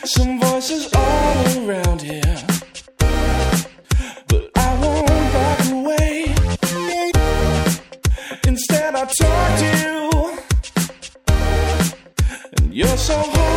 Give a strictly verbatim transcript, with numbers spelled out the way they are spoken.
Some voices all around here, but I won't back away. Instead I talk to you, and you're so hard.